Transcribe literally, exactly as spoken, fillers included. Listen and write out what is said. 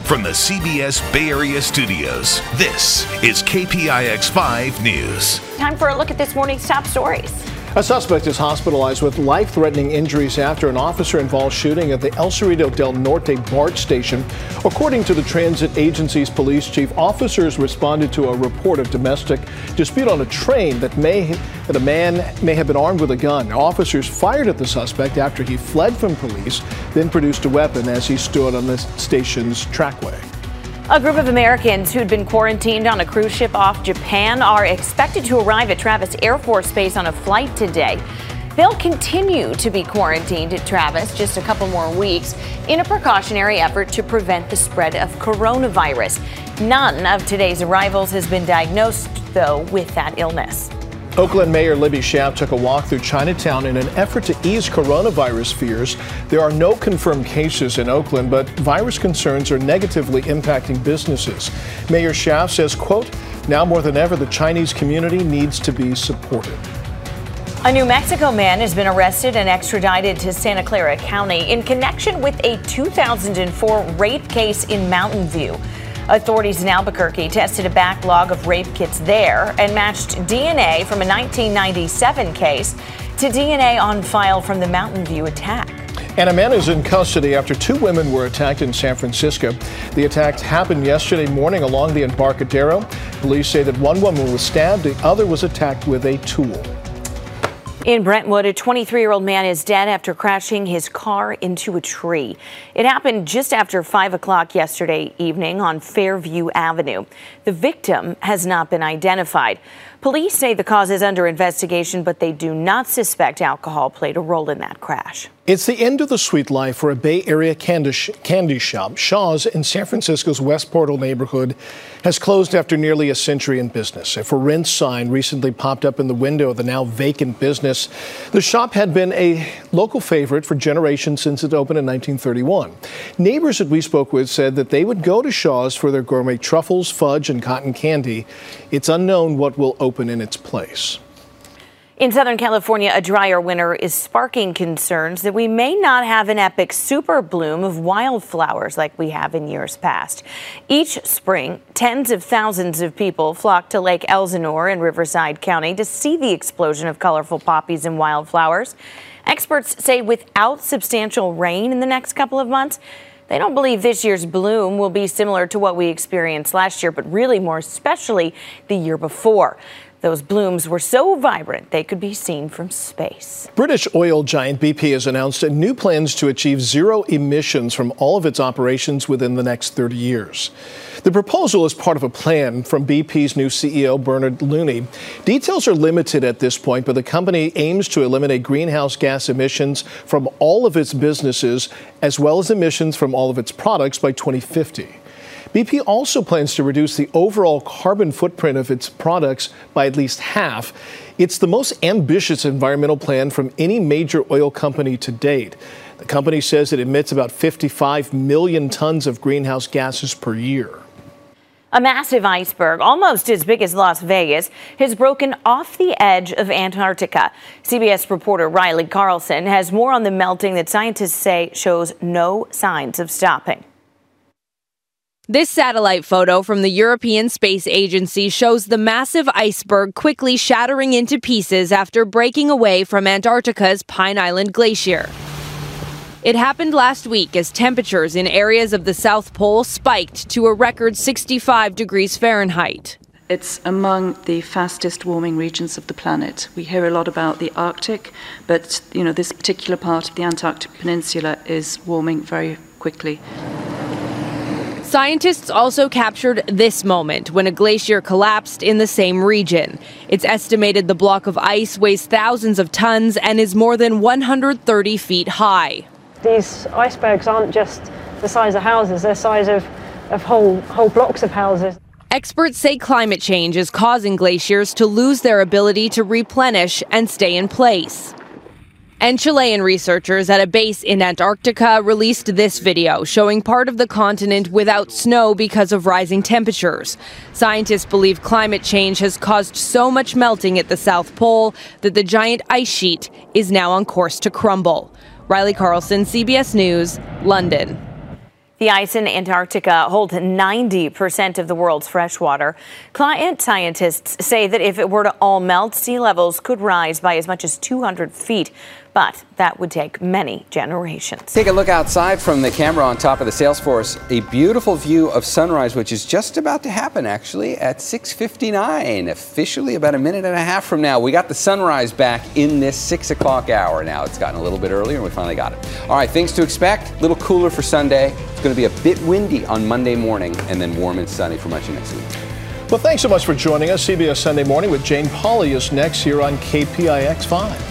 From the C B S Bay Area studios, this is K P I X five News. Time for a look at this morning's top stories. A suspect is hospitalized with life-threatening injuries after an officer-involved shooting at the El Cerrito del Norte BART station. According to the transit agency's police chief, officers responded to a report of domestic dispute on a train that may that a man may have been armed with a gun. Officers fired at the suspect after he fled from police, then produced a weapon as he stood on the station's trackway. A group of Americans who'd been quarantined on a cruise ship off Japan are expected to arrive at Travis Air Force Base on a flight today. They'll continue to be quarantined at Travis just a couple more weeks in a precautionary effort to prevent the spread of coronavirus. None of today's arrivals has been diagnosed, though, with that illness. Oakland Mayor Libby Schaaf took a walk through Chinatown in an effort to ease coronavirus fears. There are no confirmed cases in Oakland, but virus concerns are negatively impacting businesses. Mayor Schaaf says, quote, "Now more than ever, the Chinese community needs to be supported." A New Mexico man has been arrested and extradited to Santa Clara County in connection with a two thousand four rape case in Mountain View. Authorities in Albuquerque tested a backlog of rape kits there and matched D N A from a nineteen ninety-seven case to D N A on file from the Mountain View attack. And a man is in custody after two women were attacked in San Francisco. The attacks happened yesterday morning along the Embarcadero. Police say that one woman was stabbed, the other was attacked with a tool. In Brentwood, a twenty-three-year-old man is dead after crashing his car into a tree. It happened just after five o'clock yesterday evening on Fairview Avenue. The victim has not been identified. Police say the cause is under investigation, but they do not suspect alcohol played a role in that crash. It's the end of the sweet life for a Bay Area candy, sh- candy shop. Shaw's in San Francisco's West Portal neighborhood has closed after nearly a century in business. A for rent sign recently popped up in the window of the now vacant business. The shop had been a local favorite for generations since it opened in nineteen thirty-one. Neighbors that we spoke with said that they would go to Shaw's for their gourmet truffles, fudge, and cotton candy. It's unknown what will open in its place. In Southern California, a drier winter is sparking concerns that we may not have an epic super bloom of wildflowers like we have in years past. Each spring, tens of thousands of people flock to Lake Elsinore in Riverside County to see the explosion of colorful poppies and wildflowers. Experts say without substantial rain in the next couple of months, they don't believe this year's bloom will be similar to what we experienced last year, but really more especially the year before. Those blooms were so vibrant they could be seen from space. British oil giant B P has announced new plans to achieve zero emissions from all of its operations within the next thirty years. The proposal is part of a plan from B P's new C E O, Bernard Looney. Details are limited at this point, but the company aims to eliminate greenhouse gas emissions from all of its businesses, as well as emissions from all of its products by twenty fifty. B P also plans to reduce the overall carbon footprint of its products by at least half. It's the most ambitious environmental plan from any major oil company to date. The company says it emits about fifty-five million tons of greenhouse gases per year. A massive iceberg, almost as big as Las Vegas, has broken off the edge of Antarctica. C B S reporter Riley Carlson has more on the melting that scientists say shows no signs of stopping. This satellite photo from the European Space Agency shows the massive iceberg quickly shattering into pieces after breaking away from Antarctica's Pine Island Glacier. It happened last week as temperatures in areas of the South Pole spiked to a record sixty-five degrees Fahrenheit. It's among the fastest warming regions of the planet. We hear a lot about the Arctic, but you know, this particular part of the Antarctic Peninsula is warming very quickly. Scientists also captured this moment when a glacier collapsed in the same region. It's estimated the block of ice weighs thousands of tons and is more than one hundred thirty feet high. These icebergs aren't just the size of houses, they're the size of, of whole, whole blocks of houses. Experts say climate change is causing glaciers to lose their ability to replenish and stay in place. And Chilean researchers at a base in Antarctica released this video showing part of the continent without snow because of rising temperatures. Scientists believe climate change has caused so much melting at the South Pole that the giant ice sheet is now on course to crumble. Riley Carlson, C B S News, London. The ice in Antarctica holds ninety percent of the world's fresh water. Climate scientists say that if it were to all melt, sea levels could rise by as much as two hundred feet. But that would take many generations. Take a look outside from the camera on top of the Salesforce. A beautiful view of sunrise, which is just about to happen, actually, at six fifty-nine. Officially about a minute and a half from now. We got the sunrise back in this six o'clock hour now. It's gotten a little bit earlier, and we finally got it. All right, things to expect. A little cooler for Sunday. It's going to be a bit windy on Monday morning, and then warm and sunny for much of next week. Well, thanks so much for joining us. C B S Sunday Morning with Jane Pauley is next here on K P I X five.